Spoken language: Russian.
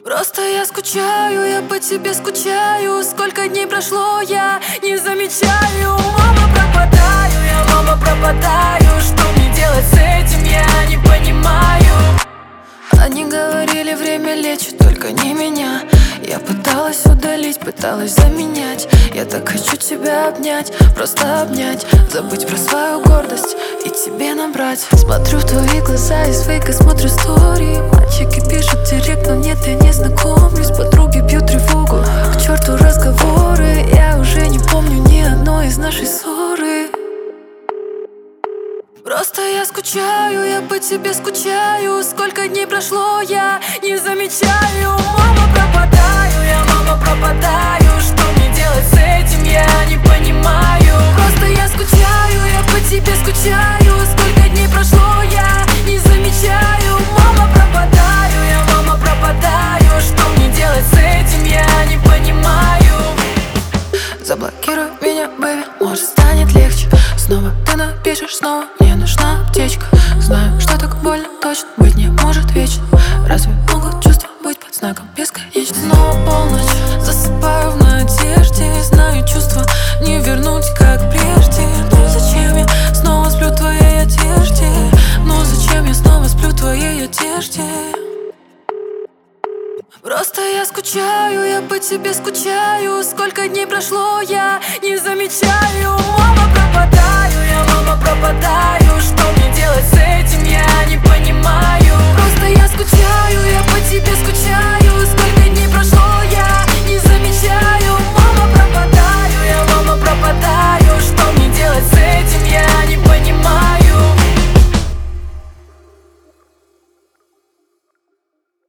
Просто я скучаю, я по тебе скучаю. Сколько дней прошло, я не замечаю. Мама, пропадаю, я, мама, пропадаю. Что мне делать с этим, я не понимаю. Они говорили, время лечит, только не меня. Я пыталась удалить, пыталась заменять. Я так хочу тебя обнять, просто обнять. Забыть про свою гордость и тебе набрать. Смотрю в твои глаза, из фейка смотрю стори. Мальчики пишут директ, но нет, я не знакомлюсь. Подруги бьют тревогу, к черту разговоры. Я уже не помню ни одной из нашей ссоры. Просто я скучаю, я по тебе скучаю. Сколько дней прошло, я не замечаю. Мама, пропадаю, я, мама, пропадаю. Что мне делать с этим, я не понимаю. Просто я скучаю, я по тебе скучаю. Сколько дней прошло, я не замечаю. Мама, пропадаю, я, мама, пропадаю. Что мне делать с этим, я не понимаю. Заблокируй меня, бэби, может станет легче. Снова ты напишешь, снова мне нужна аптечка. Знаю, что так больно точно быть не может вечно. Разве могут чувства быть под знаком бесконечно? Снова полночь, засыпаю в надежде. Знаю, чувства не вернуть, как прежде. Ну зачем я снова сплю в твоей одежде? Ну зачем я снова сплю в твоей одежде? Просто я скучаю, я по тебе скучаю. Сколько дней прошло, я не замечаю. Мама, пропадаю, я, мама, пропадаю. Что мне делать с этим, я не понимаю.